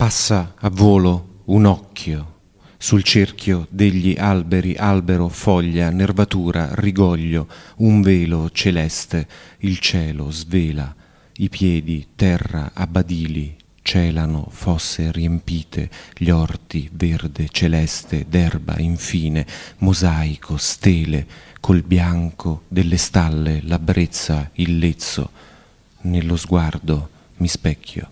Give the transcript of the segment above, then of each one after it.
Passa a volo un occhio sul cerchio degli alberi, albero, foglia, nervatura, rigoglio, un velo celeste, il cielo svela, i piedi, terra, a badili, celano fosse riempite, gli orti, verde, celeste, d'erba, infine, mosaico, stele, col bianco delle stalle, la brezza, il lezzo, nello sguardo mi specchio.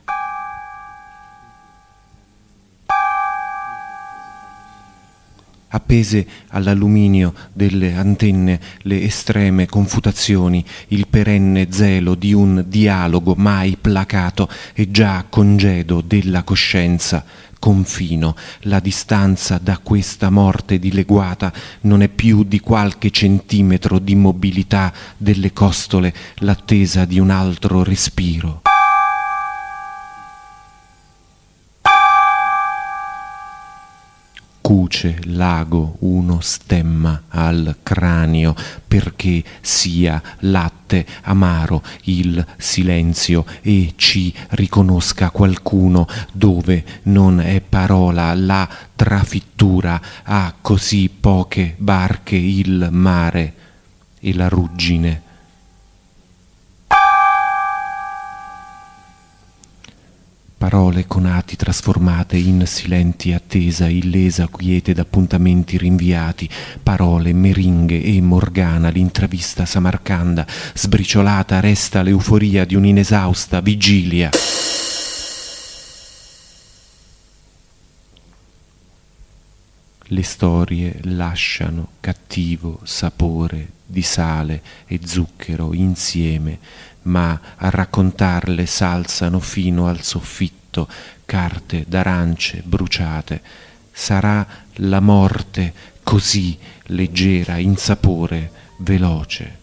Appese all'alluminio delle antenne le estreme confutazioni, il perenne zelo di un dialogo mai placato e già congedo della coscienza, confino, la distanza da questa morte dileguata non è più di qualche centimetro di mobilità delle costole, l'attesa di un altro respiro. Cuce l'ago uno stemma al cranio perché sia latte amaro il silenzio e ci riconosca qualcuno dove non è parola la trafittura ha così poche barche il mare e la ruggine. Parole conati trasformate in silenti attesa, illesa quiete d'appuntamenti rinviati, parole, meringhe e Morgana, l'intravista samarcanda, sbriciolata resta l'euforia di un'inesausta vigilia. Le storie lasciano cattivo sapore di sale e zucchero insieme, ma a raccontarle s'alzano fino al soffitto carte d'arance bruciate. Sarà la morte così leggera, in sapore, veloce.